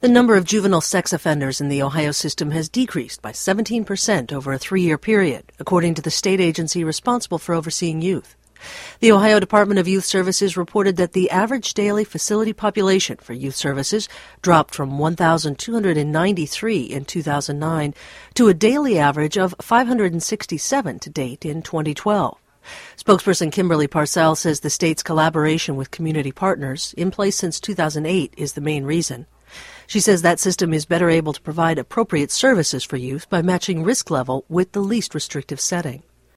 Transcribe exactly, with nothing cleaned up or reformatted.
The number of juvenile sex offenders in the Ohio system has decreased by seventeen percent over a three-year period, according to the state agency responsible for overseeing youth. The Ohio Department of Youth Services reported that the average daily facility population for youth services dropped from one thousand two hundred ninety-three in two thousand nine to a daily average of five hundred sixty-seven to date in twenty twelve. Spokesperson Kimberly Parcell says the state's collaboration with community partners, in place since two thousand eight, is the main reason. She says that system is better able to provide appropriate services for youth by matching risk level with the least restrictive setting.